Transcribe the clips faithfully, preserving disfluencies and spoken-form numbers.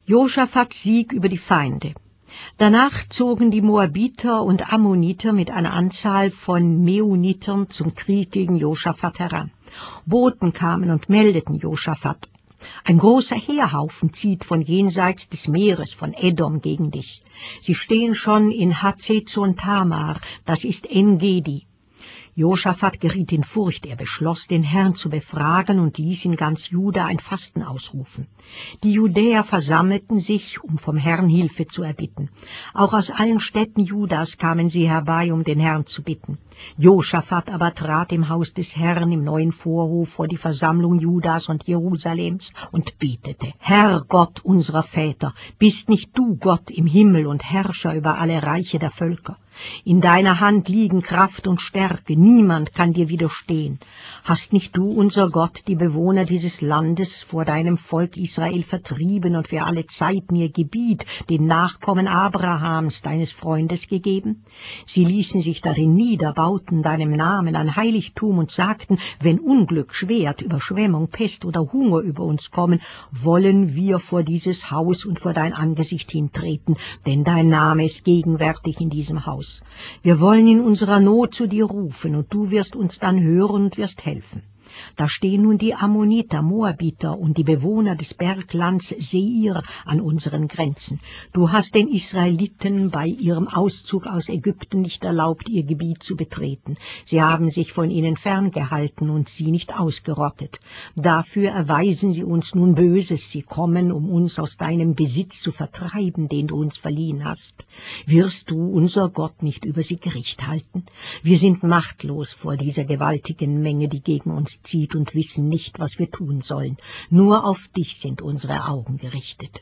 Joschafats Sieg über die Feinde. Danach zogen die Moabiter und Ammoniter mit einer Anzahl von Meunitern zum Krieg gegen Joschafat heran. Boten kamen und meldeten Joschafat: Ein großer Heerhaufen zieht von jenseits des Meeres, von Edom, gegen dich. Sie stehen schon in Hazezon Tamar, das ist En-Gedi. Joschafat geriet in Furcht, er beschloss, den Herrn zu befragen und ließ in ganz Juda ein Fasten ausrufen. Die Judäer versammelten sich, um vom Herrn Hilfe zu erbitten. Auch aus allen Städten Judas kamen sie herbei, um den Herrn zu bitten. Joschafat aber trat im Haus des Herrn im neuen Vorhof vor die Versammlung Judas und Jerusalems und betete: Herr Gott unserer Väter, bist nicht du Gott im Himmel und Herrscher über alle Reiche der Völker? In deiner Hand liegen Kraft und Stärke, niemand kann dir widerstehen. Hast nicht du, unser Gott, die Bewohner dieses Landes vor deinem Volk Israel vertrieben und für alle Zeiten ihr Gebiet den Nachkommen Abrahams, deines Freundes, gegeben? Sie ließen sich darin nieder, bauten deinem Namen ein Heiligtum und sagten: Wenn Unglück, Schwert, Überschwemmung, Pest oder Hunger über uns kommen, wollen wir vor dieses Haus und vor dein Angesicht hintreten, denn dein Name ist gegenwärtig in diesem Haus. Wir wollen in unserer Not zu dir rufen, und du wirst uns dann hören und wirst helfen. Da stehen nun die Ammoniter, Moabiter und die Bewohner des Berglands Seir an unseren Grenzen. Du hast den Israeliten bei ihrem Auszug aus Ägypten nicht erlaubt, ihr Gebiet zu betreten. Sie haben sich von ihnen ferngehalten und sie nicht ausgerottet. Dafür erweisen sie uns nun Böses. Sie kommen, um uns aus deinem Besitz zu vertreiben, den du uns verliehen hast. Wirst du, unser Gott, nicht über sie Gericht halten? Wir sind machtlos vor dieser gewaltigen Menge, die gegen uns zieht, und wissen nicht, was wir tun sollen. Nur auf dich sind unsere Augen gerichtet.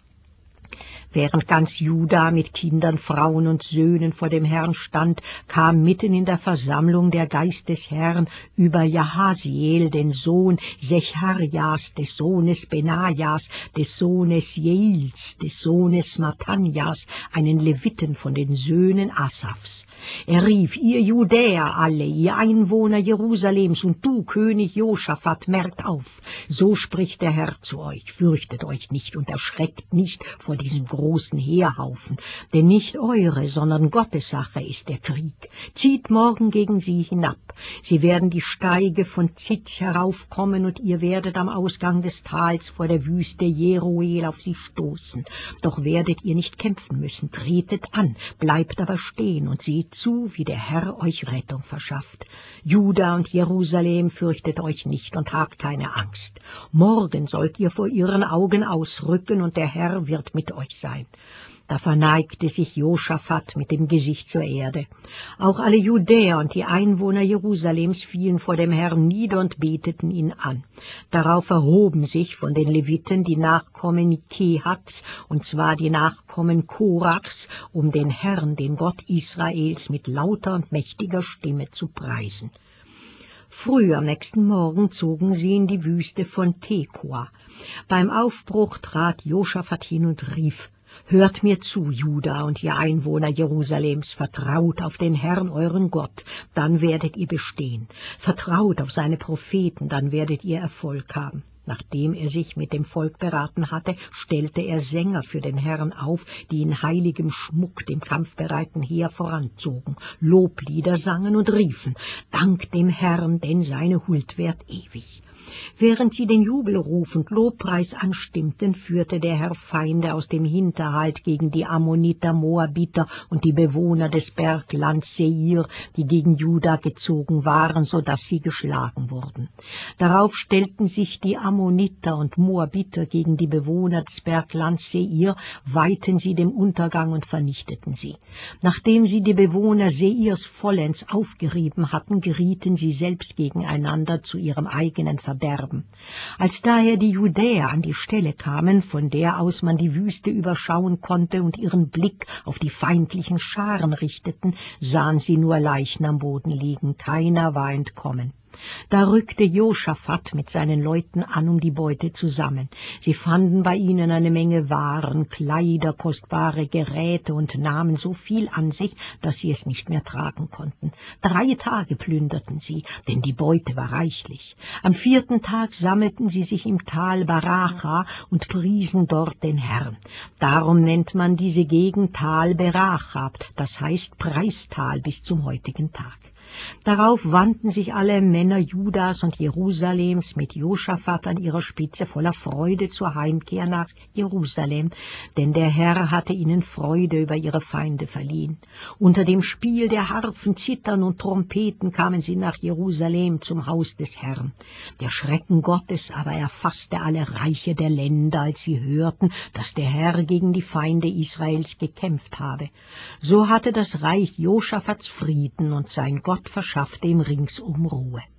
Während ganz Juda mit Kindern, Frauen und Söhnen vor dem Herrn stand, kam mitten in der Versammlung der Geist des Herrn über Jahasiel, den Sohn Secharjas, des Sohnes Benajas, des Sohnes Jeils, des Sohnes Mattanjas, einen Leviten von den Söhnen Asafs. Er rief: Ihr Judäer alle, ihr Einwohner Jerusalems und du, König Joschafat, merkt auf. So spricht der Herr zu euch: Fürchtet euch nicht und erschreckt nicht vor diesem großen Heerhaufen, denn nicht eure, sondern Gottes Sache ist der Krieg. Zieht morgen gegen sie hinab. Sie werden die Steige von Zitz heraufkommen, und ihr werdet am Ausgang des Tals vor der Wüste Jeruel auf sie stoßen. Doch werdet ihr nicht kämpfen müssen. Tretet an, bleibt aber stehen und seht zu, wie der Herr euch Rettung verschafft. Juda und Jerusalem, fürchtet euch nicht und habt keine Angst. Morgen sollt ihr vor ihren Augen ausrücken, und der Herr wird mit euch sein. Da verneigte sich Joschafat mit dem Gesicht zur Erde. Auch alle Judäer und die Einwohner Jerusalems fielen vor dem Herrn nieder und beteten ihn an. Darauf erhoben sich von den Leviten die Nachkommen Kehats, und zwar die Nachkommen Korachs, um den Herrn, den Gott Israels, mit lauter und mächtiger Stimme zu preisen. Früh am nächsten Morgen zogen sie in die Wüste von Tekoa. Beim Aufbruch trat Joschafat hin und rief: Hört mir zu, Juda und ihr Einwohner Jerusalems, vertraut auf den Herrn, euren Gott, dann werdet ihr bestehen. Vertraut auf seine Propheten, dann werdet ihr Erfolg haben. Nachdem er sich mit dem Volk beraten hatte, stellte er Sänger für den Herrn auf, die in heiligem Schmuck dem kampfbereiten Heer voranzogen, Loblieder sangen und riefen: Dank dem Herrn, denn seine Huld währt ewig. Während sie den Jubelruf und Lobpreis anstimmten, führte der Herr Feinde aus dem Hinterhalt gegen die Ammoniter, Moabiter und die Bewohner des Berglands Seir, die gegen Juda gezogen waren, so dass sie geschlagen wurden. Darauf stellten sich die Ammoniter und Moabiter gegen die Bewohner des Berglands Seir, weihten sie dem Untergang und vernichteten sie. Nachdem sie die Bewohner Seirs vollends aufgerieben hatten, gerieten sie selbst gegeneinander zu ihrem eigenen Verderben. Als daher die Judäer an die Stelle kamen, von der aus man die Wüste überschauen konnte, und ihren Blick auf die feindlichen Scharen richteten, sahen sie nur Leichen am Boden liegen, keiner war entkommen. Da rückte Josaphat mit seinen Leuten an, um die Beute zu sammeln. Sie fanden bei ihnen eine Menge Waren, Kleider, kostbare Geräte und nahmen so viel an sich, dass sie es nicht mehr tragen konnten. Drei Tage plünderten sie, denn die Beute war reichlich. Am vierten Tag sammelten sie sich im Tal Baracha und priesen dort den Herrn. Darum nennt man diese Gegend Tal Beracha, das heißt Preistal bis zum heutigen Tag. Darauf wandten sich alle Männer Judas und Jerusalems mit Josaphat an ihrer Spitze voller Freude zur Heimkehr nach Jerusalem, denn der Herr hatte ihnen Freude über ihre Feinde verliehen. Unter dem Spiel der Harfen, Zithern und Trompeten kamen sie nach Jerusalem zum Haus des Herrn. Der Schrecken Gottes aber erfasste alle Reiche der Länder, als sie hörten, dass der Herr gegen die Feinde Israels gekämpft habe. So hatte das Reich Josaphats Frieden und sein Gott verschaffte ihm ringsum Ruhe.